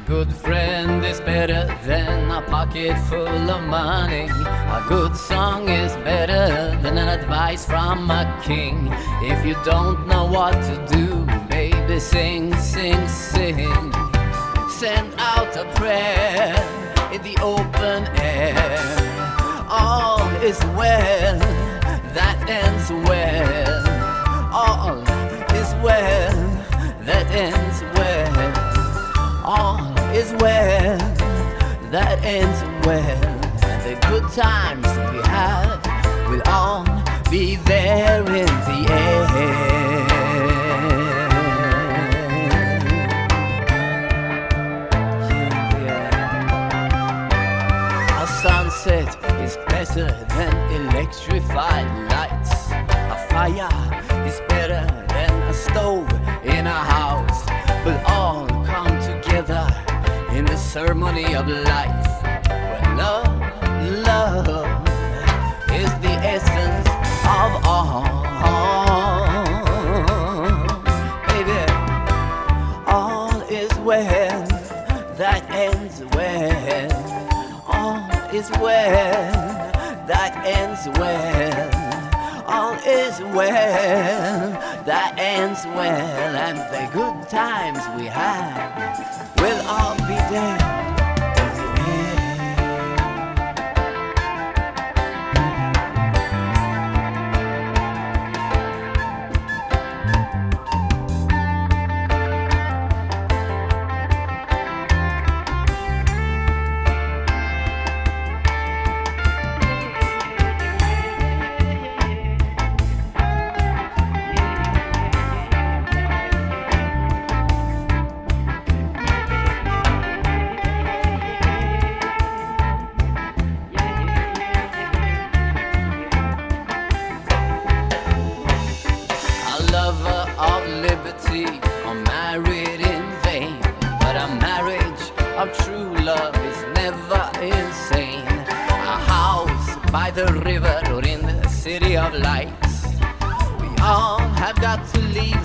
good friend is better than a pocket full of money. A good song is better than an advice from a king. If you don't know what to do, baby, sing, sing, sing. Send out a prayer in the open air. All is well that ends well. All is well that ends well. All is well that ends well. And the good times we have will all be there in the air. A sunset is better than electrified lights. A fire is better than a stove in a house. We'll all come together in the ceremony of life, where love, love is the essence of all. Baby, all is well that ends well. All is well that ends well. All is well that ends well. And the good times we have will all be there. Of liberty are married in vain, but a marriage of true love is never insane. A house by the river or in the city of lights, we all have got to leave